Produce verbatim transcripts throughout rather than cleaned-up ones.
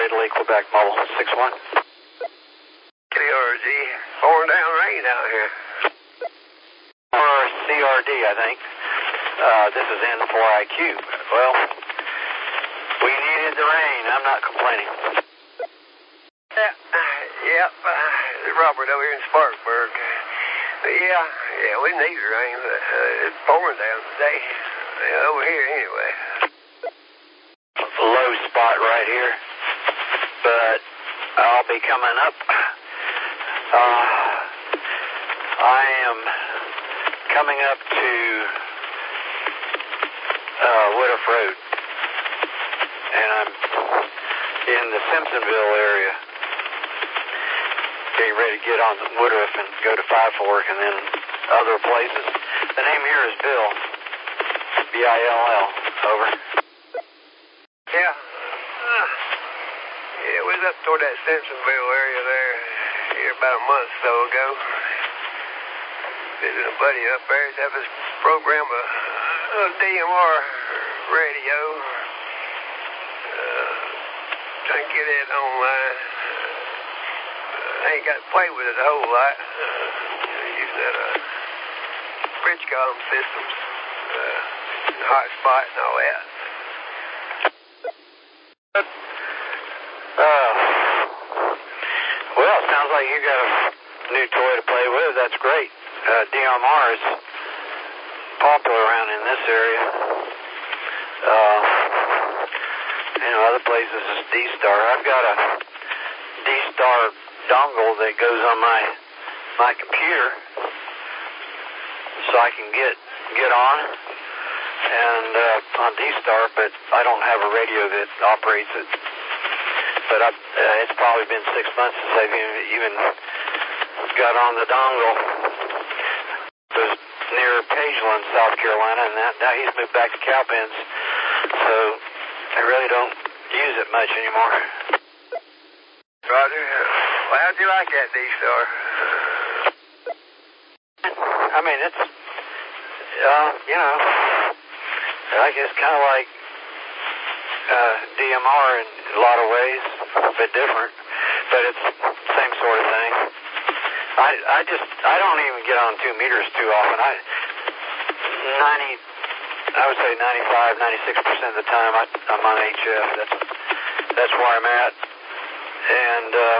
Italy, Quebec, Mobile, six one. K R G, pouring down rain out here. Or C R D, I think. Uh, this is N four I Q. Well, we needed the rain. I'm not complaining. Yeah, uh, yep, uh, Robert over here in Spartanburg. Uh, yeah, yeah, we need the rain, but uh, it's pouring down today. Uh, over here, anyway. Low spot right here, but I'll be coming up. Uh, I am coming up to uh, Woodruff Road, and I'm in the Simpsonville area, getting ready to get on Woodruff and go to Five Fork and then other places. The name here is Bill, B I L L, over. Yeah. Uh, yeah, we was up toward that Simpsonville area there here about a month or so ago. Visiting a buddy up there. He's having his program a, a D M R radio. Uh, trying to get it online. Uh, I ain't got to play with it a whole lot. Uh, using that uh, Bridgecom systems, uh, hotspot and all that. Uh, well, it sounds like you got a new toy to play with. That's great. Uh, D M R is popular around in this area. Uh, you know, other places is D-Star. I've got a D-Star dongle that goes on my my computer, so I can get get on and uh, on D-Star, but I don't have a radio that operates it. But I've, uh, it's probably been six months since I've even, even got on the dongle. It was near Pageland, South Carolina, and that, now he's moved back to Cowpens, so I really don't use it much anymore. Roger. Well, how'd you like that D-Star? I mean, it's, uh, you know, I guess kind of like uh, D M R in a lot of ways, a bit different, but it's the same sort of thing. I I just, I don't even get on two meters too often. I, ninety, I would say ninety-five, ninety-six percent of the time I, I'm on H F. That's, that's where I'm at. And, uh,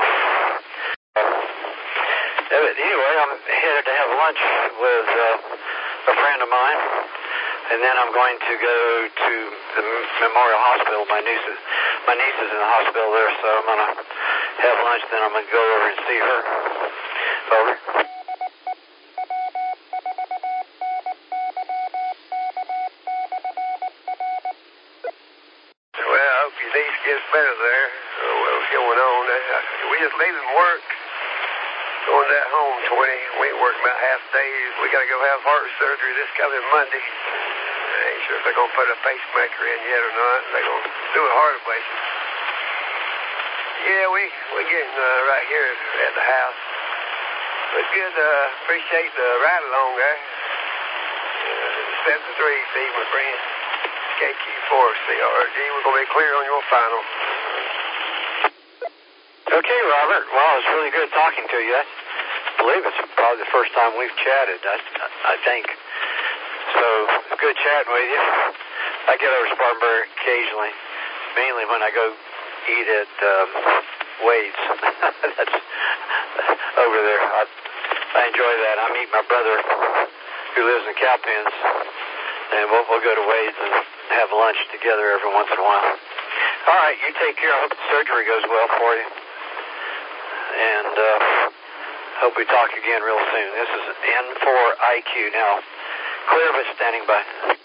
anyway, I'm headed to have lunch with uh, a friend of mine. And then I'm going to go to the Memorial Hospital. My niece is, my niece is in the hospital there, so I'm going to have lunch, then I'm going to go over and see her. Over. Well, I hope your niece gets better there. Oh, what's going on? We just leaving work. Going to that home twenty. We ain't working about half days. We got to go have heart surgery this coming Monday. I ain't sure if they're going to put a pacemaker in yet or not. They're going to do a heart ablation. Yeah, we, we're getting uh, right here at the house. But good, uh, appreciate the ride along there. Uh, seven three, Steve, my friend. K Q four C R G. We're going to be clear on your final. Okay, Robert. Well, it's really good talking to you. I believe it's probably the first time we've chatted, I, I think. So, good chatting with you. I get over to Spartanburg occasionally, mainly when I go eat at um, Wade's. That's over there. I, I enjoy that. I meet my brother who lives in Cowpens, and we'll, we'll go to Wade's and have lunch together every once in a while. All right, you take care. I hope the surgery goes well for you. And uh, hope we talk again real soon. This is N four I Q now. Clear of it, standing by.